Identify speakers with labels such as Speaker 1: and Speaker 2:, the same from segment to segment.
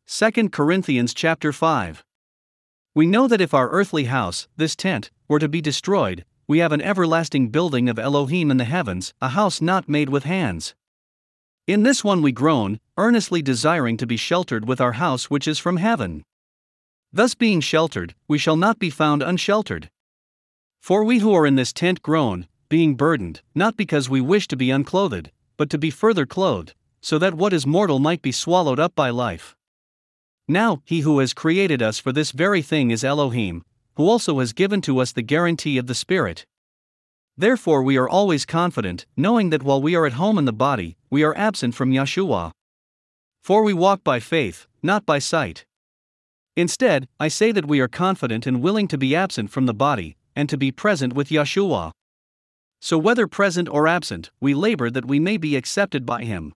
Speaker 1: 2 Corinthians chapter 5. We know that if our earthly house, this tent, were to be destroyed, we have an everlasting building of Elohim in the heavens, a house not made with hands. In this one we groan, earnestly desiring to be sheltered with our house which is from heaven. Thus being sheltered, we shall not be found unsheltered. For we who are in this tent groan, being burdened, not because we wish to be unclothed, but to be further clothed, so that what is mortal might be swallowed up by life. Now, he who has created us for this very thing is Elohim, who also has given to us the guarantee of the Spirit. Therefore we are always confident, knowing that while we are at home in the body, we are absent from Yeshua. For we walk by faith, not by sight. Instead, I say that we are confident and willing to be absent from the body, and to be present with Yeshua. So whether present or absent, we labor that we may be accepted by him.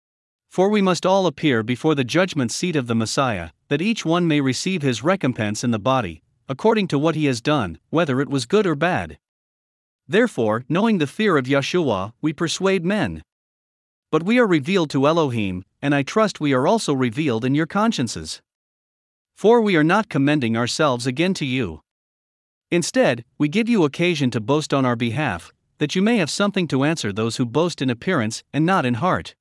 Speaker 1: For we must all appear before the judgment seat of the Messiah, that each one may receive his recompense in the body, according to what he has done, whether it was good or bad. Therefore, knowing the fear of Yeshua, we persuade men. But we are revealed to Elohim, and I trust we are also revealed in your consciences. For we are not commending ourselves again to you. Instead, we give you occasion to boast on our behalf, that you may have something to answer those who boast in appearance and not in heart.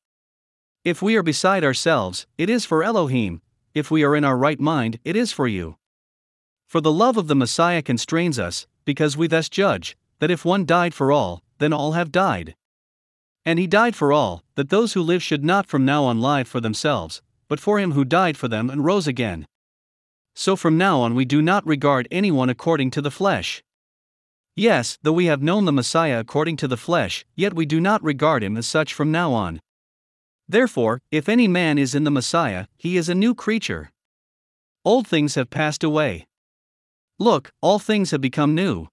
Speaker 1: If we are beside ourselves, it is for Elohim; if we are in our right mind, it is for you. For the love of the Messiah constrains us, because we thus judge, that if one died for all, then all have died. And he died for all, that those who live should not from now on live for themselves, but for him who died for them and rose again. So from now on we do not regard anyone according to the flesh. Yes, though we have known the Messiah according to the flesh, yet we do not regard him as such from now on. Therefore, if any man is in the Messiah, he is a new creature. Old things have passed away. Look, all things have become new.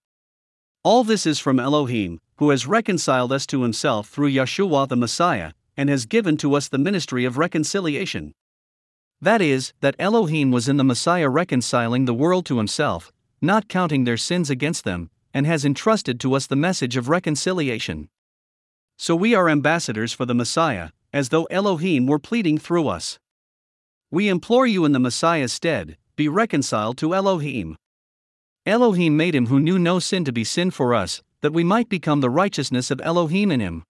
Speaker 1: All this is from Elohim, who has reconciled us to himself through Yeshua the Messiah, and has given to us the ministry of reconciliation. That is, that Elohim was in the Messiah reconciling the world to himself, not counting their sins against them, and has entrusted to us the message of reconciliation. So we are ambassadors for the Messiah, as though Elohim were pleading through us. We implore you in the Messiah's stead, be reconciled to Elohim. Elohim made him who knew no sin to be sin for us, that we might become the righteousness of Elohim in him.